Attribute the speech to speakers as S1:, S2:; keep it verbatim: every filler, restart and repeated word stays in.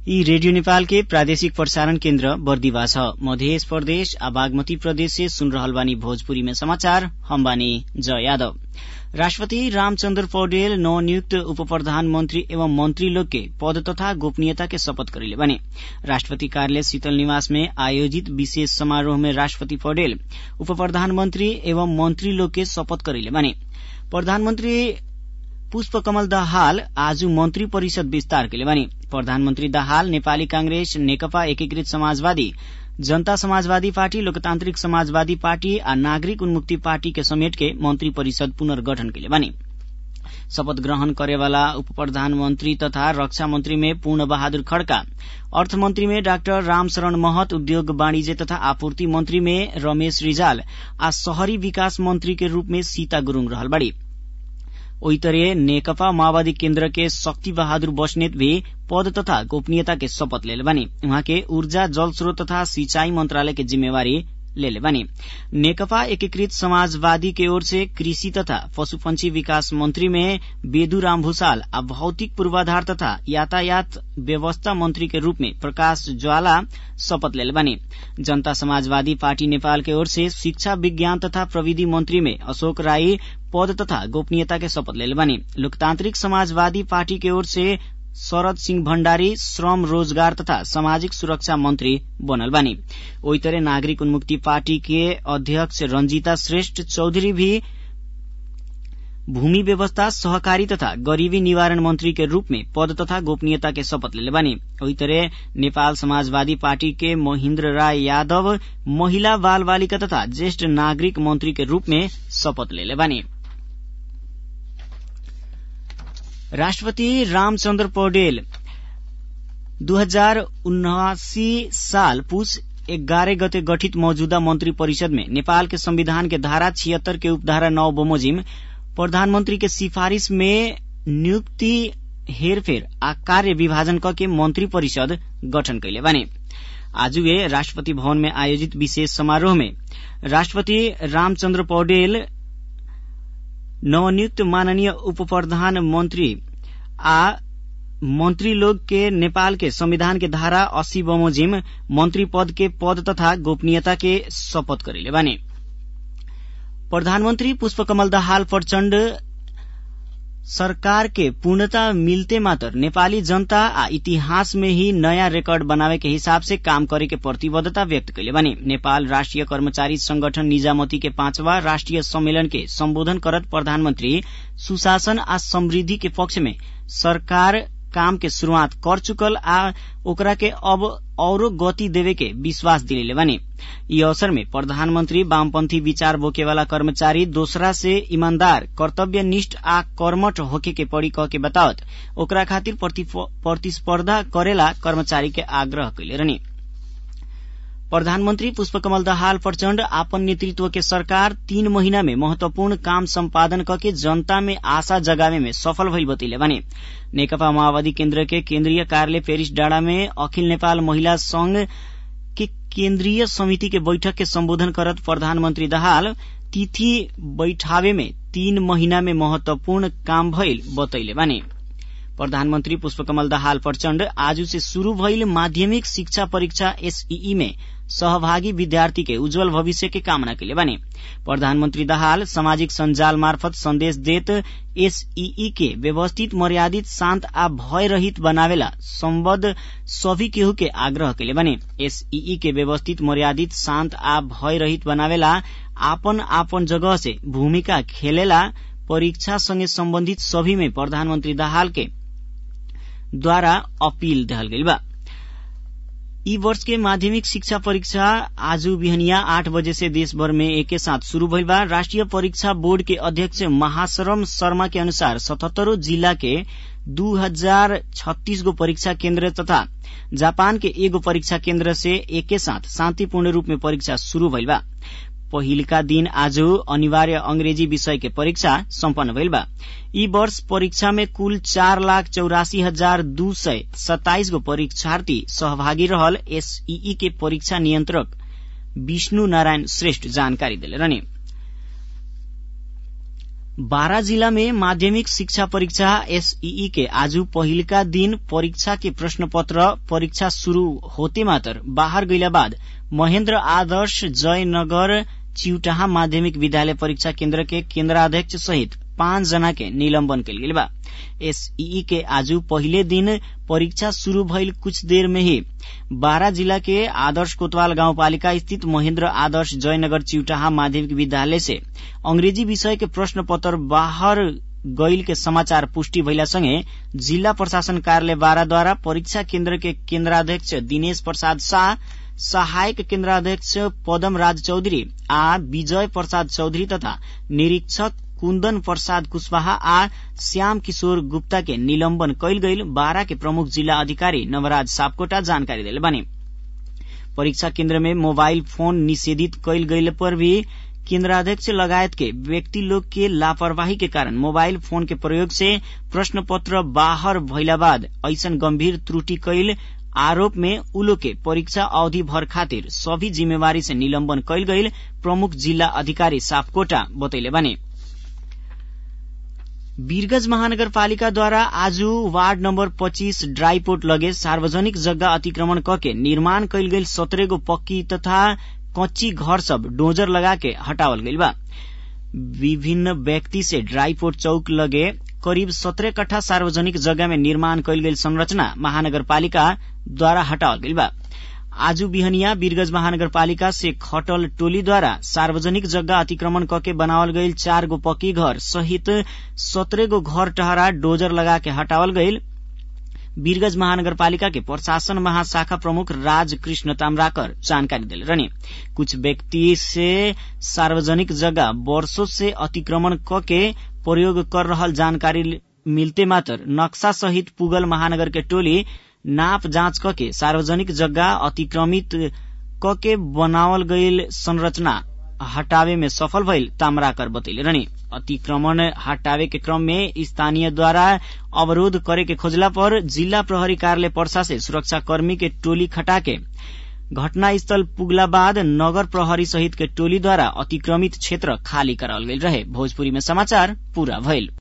S1: यी रेडियो नेपाल के प्रादेशिक प्रसारण केन्द्र बर्दिवा छ। मध्य प्रदेश आ बागमती प्रदेश से सुन रहल बानी भोजपुरी में समाचार। हम बानी जय यादव। राष्ट्रपति रामचन्द्र पौडेल नवनियुक्त उप प्रधानमंत्री एवं मंत्री लोग के पद तथा गोपनीयता के शपथ करेले बानी। राष्ट्रपति कार्यालय शीतल निवास में आयोजित विशेष समारोह में राष्ट्रपति पौडेल उप प्रधानमंत्री एवं मंत्री लोग के शपथ करेले बानी। प्रधानमंत्री पुष्पकमल दाहाल आज मंत्री परिषद विस्तार केले बानी। प्रधानमंत्री दाहाल नेपाली कांग्रेस, नेकपा एकीकृत समाजवादी, जनता समाजवादी पार्टी, लोकतान्त्रिक समाजवादी पार्टी आ नागरिक उन्मुक्ति पार्टी के समेट के मंत्री परिषद पुनर्गठन केले बानी। शपथ ग्रहण करेवाला उप प्रधानमंत्री तथा रक्षा मंत्री में पूर्ण बहादुर खड्का, अर्थमंत्री में डाक्टर रामशरण महत, उद्योग वाणिज्य तथा आपूर्ति मंत्री में रमेश रिजाल आ शहरी विकास मंत्री के रूप में सीता गुरूङ रहल बाड़ी। ओही तरह नेकपा माओवादी केन्द्र के शक्ति बहादुर बस्नेत भी पद तथा गोपनीयता के शपथ लेले बानी। उहाँ के ऊर्जा, जल स्रोत तथा सिंचाई मंत्रालय के जिम्मेवारी लेले बानी। नेकपा एकीकृत समाजवादी के ओर से कृषि तथा पशुपंछी विकास मंत्री में बेदुराम भूषाल आ भौतिक पूर्वाधार तथा यातायात व्यवस्था मंत्री के रूप में प्रकाश ज्वाला शपथ लेले बानी। जनता समाजवादी पार्टी नेपाल के ओर से शिक्षा, विज्ञान तथा प्रविधि मंत्री में अशोक राई पद तथा गोपनीयता के शपथ लेले बानी। लोकतान्त्रिक समाजवादी पार्टी के ओर से शरद सिंह भण्डारी श्रम, रोजगार तथा सामाजिक सुरक्षा मंत्री बनल बानी। ओही तरह नागरिक उन्मुक्ति पार्टी के अध्यक्ष रंजीता श्रेष्ठ चौधरी भी भूमि व्यवस्था, सहकारी तथा गरीबी निवारण मंत्री के रूप में पद तथा गोपनीयता के शपथ लेले बानी। ओही तरह नेपाल समाजवादी पार्टी के महेन्द्र राय यादव महिला, बाल बालिका तथा ज्येष्ठ नागरिक मंत्री के रूप में शपथ लेले बानी। राष्ट्रपति रामचन्द्र पौडेल दो हजार उनासी साल पुष एघार गते गठित मौजूदा मंत्री परिषद में नेपाल के संविधान के धारा छिहत्तर के उपधारा नौ बमोजिम प्रधानमंत्री के सिफारिश में नियुक्ति, हेरफेर आ कार्य विभाजन करके मंत्री परिषद गठन कैले बानी। आज वे राष्ट्रपति भवन में आयोजित विशेष समारोह में राष्ट्रपति रामचन्द्र पौडेल नवनियुक्त माननीय उप प्रधानमंत्री आ मंत्री लोग के नेपाल के संविधान के धारा अस्सी बमोजिम मंत्री पद के पद तथा गोपनीयता के शपथ करेले बानी। प्रधानमंत्री पुष्पकमल दाहाल प्रचण्ड सरकार के पूर्णता मिलते मात्र नेपाली जनता आ इतिहास में ही नयाँ रेकर्ड बनावे के हिसाब से काम करे के प्रतिबद्धता व्यक्त कैले बानी। नेपाल राष्ट्रिय कर्मचारी संगठन निजामती के पांचवा राष्ट्रिय सम्मेलन के संबोधन करत प्रधानमंत्री सुशासन आ समृद्धि के पक्ष में सरकार काम के शुरूआत कर चुकल आ ओकरा के अब औरो गति देवे के विश्वास दिलेले बानी। यी अवसर में प्रधानमंत्री वामपंथी विचार बोकेवाला कर्मचारी दोसरा से ईमानदार, कर्तव्यनिष्ठ आ कर्मठ होके के पड़ी कह के बतावत ओकरा खातिर प्रतिस्पर्धा करेला कर्मचारी के आग्रह कैले रहनी। प्रधानमंत्री पुष्पकमल दाहाल प्रचण्ड आपन नेतृत्व के सरकार तीन महीना में महत्वपूर्ण काम संपादन करके जनता में आशा जगावे में सफल भइल बतैले बानी। नेकपा माओवादी केन्द्र के केन्द्रीय कार्यालय पेरिस डाँडा में अखिल नेपाल महिला संघ के केन्द्रीय समिति के बैठक के संबोधन करत प्रधानमंत्री दाहाल तिथि बैठावे में तीन महीना में महत्वपूर्ण काम भइल बतैले बानी। प्रधानमंत्री पुष्पकमल दाहाल प्रचण्ड आज से शुरू भइल माध्यमिक शिक्षा परीक्षा एसईई में सहभागी विद्यार्थी के उज्जवल भविष्य के कामना कैले बानी। प्रधानमंत्री दाहाल सामाजिक संजाल मार्फत संदेश देत एसईई के व्यवस्थित, मर्यादित, शांत आ भय रहित बनावेला संबद्ध सभी केहू के आग्रह कैले बानी। एसईई के व्यवस्थित, मर्यादित, शांत आ भय रहित बनावेला आपन आपन जगह से भूमिका खेलेला परीक्षा संगे संबंधित सभी में प्रधानमंत्री दाहाल के द्वारा अपील दहल गइल बा। ई वर्ष के माध्यमिक शिक्षा परीक्षा आज बिहनिया आठ बजे से देश भर में एके साथ शुरू भइल बा। राष्ट्रीय परीक्षा बोर्ड के अध्यक्ष महाशरम शर्मा के अनुसार सतहत्तरों जिला के दू हजार छत्तीस गो परीक्षा केन्द्र तथा जापान के एगो परीक्षा केन्द्र से एके साथ शांतिपूर्ण रूप में परीक्षा शुरू भइल बा। पहिलका दिन आज अनिवार्य अंग्रेजी विषय के परीक्षा सम्पन्न भइल बा। ई वर्ष परीक्षा में कुल चार लाख चौरासी हजार दू सय सत्ताईस गो परीक्षार्थी सहभागी रहल एसईई के परीक्षा नियंत्रक विष्णु नारायण श्रेष्ठ जानकारी देले रहने। बारा जिला में माध्यमिक शिक्षा परीक्षा एसईई के आज पहिलका दिन परीक्षा के प्रश्न पत्र परीक्षा शुरू होते मात्र बाहर गइला बाद महेन्द्र आदर्श जयनगर चिउटाहा माध्यमिक विद्यालय परीक्षा केन्द्र के केन्द्राध्यक्ष सहित पांच जना के निलंबन कइल गेल बा। एसईई के आज पहिले दिन परीक्षा शुरू भइल कुछ देर में ही बारा जिला के आदर्श कोतवाल गाउँपालिका स्थित महेन्द्र आदर्श जयनगर चिउटाहा माध्यमिक विद्यालय से अंग्रेजी विषय के प्रश्न पत्र बाहर गइल के समाचार पुष्टि भइला सँगै जिल्ला प्रशासन कार्यालय बाराद्वारा परीक्षा केन्द्र के केन्द्राध्यक्ष दिनेश प्रसाद शाह, सहायक केन्द्राध्यक्ष पदम राज चौधरी आ विजय प्रसाद चौधरी तथा निरीक्षक कुन्दन प्रसाद कुशवाहा आ श्याम किशोर गुप्ता के निलंबन कइल गइल बारा के प्रमुख जिला अधिकारी नवराज सापकोटा जानकारी देले बानी। परीक्षा केन्द्र में मोबाइल फोन निषेधित कइल गइल पर भी केन्द्राध्यक्ष लगायत के व्यक्ति लोग के लापरवाही के कारण मोबाइल फोन के प्रयोग से प्रश्न पत्र बाहर भइला बाद ऐसन गंभीर त्रुटि कइल आरोप में उलो के परीक्षा अवधि भर खातिर सभी जिम्मेवारी से निलंबन कइल गइल प्रमुख जिला अधिकारी सापकोटा बतैले बानी। वीरगंज महानगरपालिकाद्वारा आज वार्ड नम्बर पच्चीस ड्राईपोर्ट लगे सार्वजनिक जग्गा अतिक्रमण कके निर्माण कइल गइल सत्रह गो पक्की तथा कच्ची घर सब डोजर लगा के हटावल गइल बा। विभिन्न व्यक्ति से ड्राईपोर्ट चौक लगे करीब सत्रह कट्ठा सार्वजनिक जगह में निर्माण कइल गइल संरचना महानगरपालिका द्वारा हटावल गइल बा। आज बिहनिया वीरगंज महानगरपालिका से खटल टोली द्वारा सार्वजनिक जगह अतिक्रमण कके बनावल गइल चार गो पक्की घर सहित सत्रह गो घर टहरा डोजर लगा के हटावल गइल। वीरगंज महानगरपालिका के प्रशासन महाशाखा प्रमुख राज कृष्ण ताम्राकर जानकारी दिले रहने। कुछ व्यक्ति से सार्वजनिक जगह वर्षों से अतिक्रमण कके प्रयोग कर रहल जानकारी मिलते मात्र नक्शा सहित पुगल महानगर के टोली नाप जांच कके सार्वजनिक जगह अतिक्रमित कके बनावल गइल संरचना हटावे में सफल भइल ताम्राकर बतैले रहने। अतिक्रमण हटावे के क्रम में स्थानीय द्वारा अवरोध करे के खोजला पर जिला प्रहरी कार्यालय पर्सा से सुरक्षाकर्मी के टोली खटा के घटनास्थल पुगला बाद नगर प्रहरी सहित के टोली द्वारा अतिक्रमित क्षेत्र खाली करावल गइल रहे। भोजपुरी में समाचार पूरा भइल।